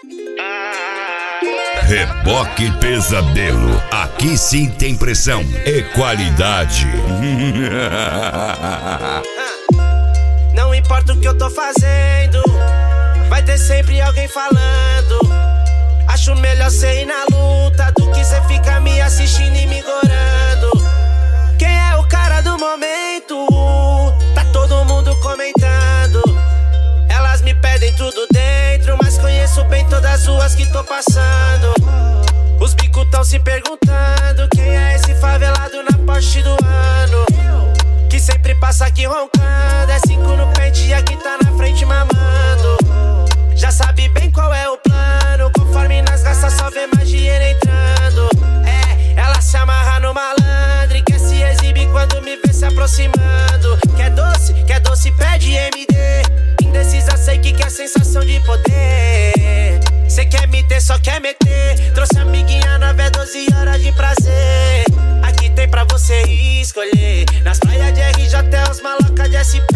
Reboque Pesadelo, aqui sim tem pressão e qualidade. Não importa o que eu tô fazendo, vai ter sempre alguém falando. Acho melhor cê ir na luta do que cê ficar me assistindo e me gorando. Quem é o cara do momento? Tá todo mundo comentando. Elas me pedem tudo dentro, mas conheço bem todas as ruas que tô passando. Os bicos tão se perguntando quem é esse favelado na Porsche do ano, que sempre passa aqui roncando. É 5 no pente e aqui tá na frente mamando. Já sabe bem qual é o plano, conforme nas gastas só vê mais dinheiro entrando. Ela se amarra no malandro e quer se exibir quando me vê se aproximando. Quer doce, pede MD. Indecisa, sei que quer sensação de poder. Cê quer me ter, só quer meter. Trouxe amiguinha nova, 12 horas de prazer. Aqui tem pra você escolher. Nas praias de RJ até os malocas de SP.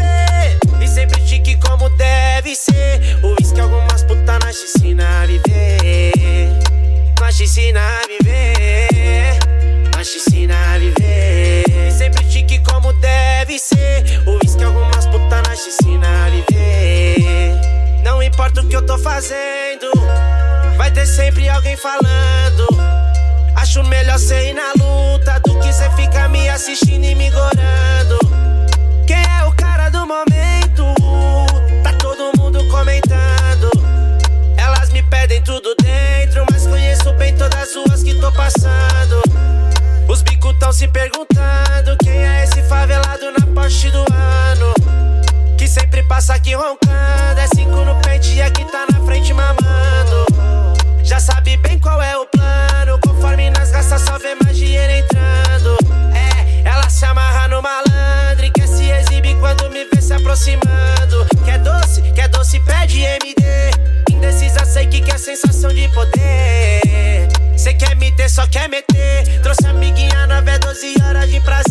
E sempre chique como deve ser. O uísque algumas putas nós te ensina a viver. Nós te ensina a viver. Nós te ensina a viver. E sempre chique como deve ser. O uísque algumas putas nós te ensina a viver. Não importa o que eu tô fazendo, vai ter sempre alguém falando. Acho melhor cê ir na luta do que cê ficar me assistindo e me gorando. Quem é o cara do momento? Tá todo mundo comentando. Elas me pedem tudo dentro, mas conheço bem todas as ruas que tô passando. Os bicos tão se perguntando quem é esse favelado na Porsche do ano, que sempre passa aqui roncando. É 5 no pente e aqui tá na frente mamando. Já sabe bem qual é o plano, conforme nas gastas só vê mais dinheiro entrando. Ela se amarra no malandro e quer se exibir quando me vê se aproximando. Quer doce, pede MD. Indecisa, sei que quer sensação de poder. Cê quer me ter, só quer meter. Trouxe amiguinha nova, 12 horas de prazer.